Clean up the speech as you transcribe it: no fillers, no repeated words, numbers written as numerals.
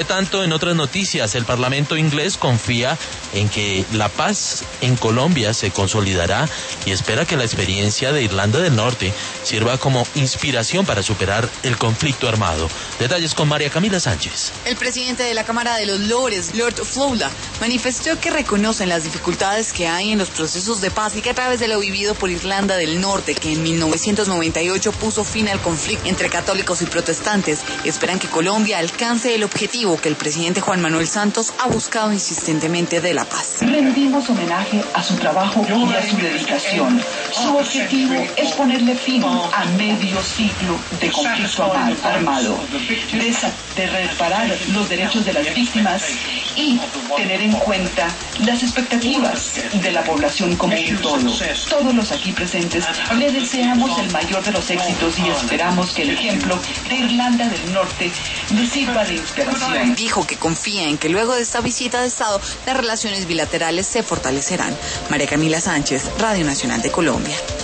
Tanto en otras noticias, el Parlamento inglés confía en que la paz en Colombia se consolidará y espera que la experiencia de Irlanda del Norte sirva como inspiración para superar el conflicto armado. Detalles con María Camila Sánchez. El presidente de la Cámara de los Lores, Lord Fowler, manifestó que reconocen las dificultades que hay en los procesos de paz y que a través de lo vivido por Irlanda del Norte, que en 1998 puso fin al conflicto entre católicos y protestantes, esperan que Colombia alcance el objetivo que el presidente Juan Manuel Santos ha buscado insistentemente de la paz. Rendimos homenaje a su trabajo y a su dedicación. Su objetivo es ponerle fin a medio siglo de conflicto armado, de reparar los derechos de las víctimas y tener en cuenta las expectativas de la población como un todo. Todos los aquí presentes le deseamos el mayor de los éxitos y esperamos que el ejemplo de Irlanda del Norte le sirva de inspiración. Dijo que confía en que luego de esta visita de Estado las relaciones bilaterales se fortalecerán. María Camila Sánchez, Radio Nacional de Colombia.